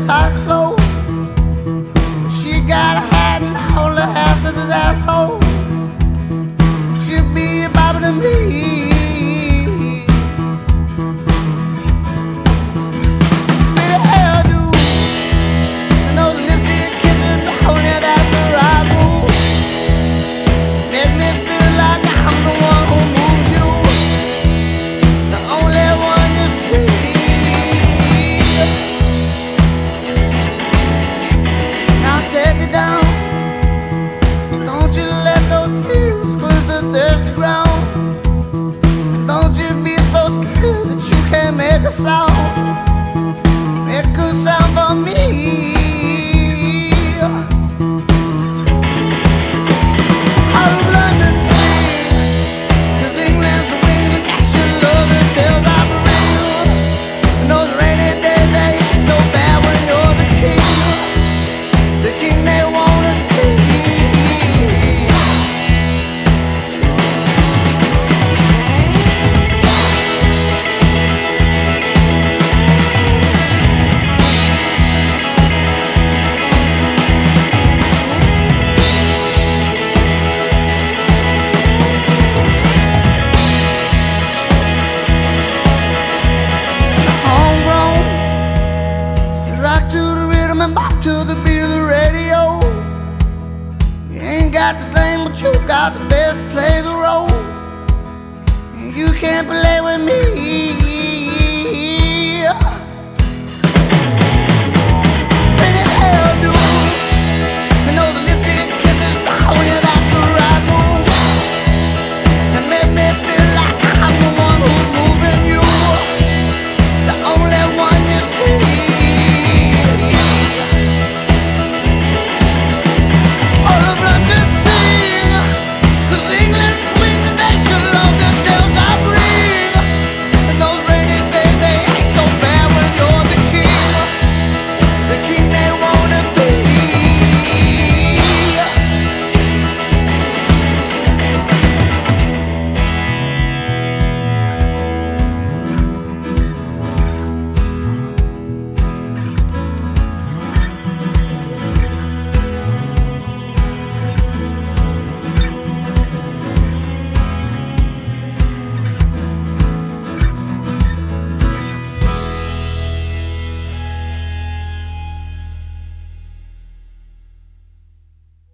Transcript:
talk slow. She got a hat and all the ass is his asshole. She'll be a Bobby to me. Make a sound, make a sound for me. Out of London Sea, 'cause England's winged and action love and tales are real. And those rainy days they ain't so bad when you're the king they wanna see. Back to the beat of the radio. You ain't got the same, but you got the best to play the role. And you can't play with me.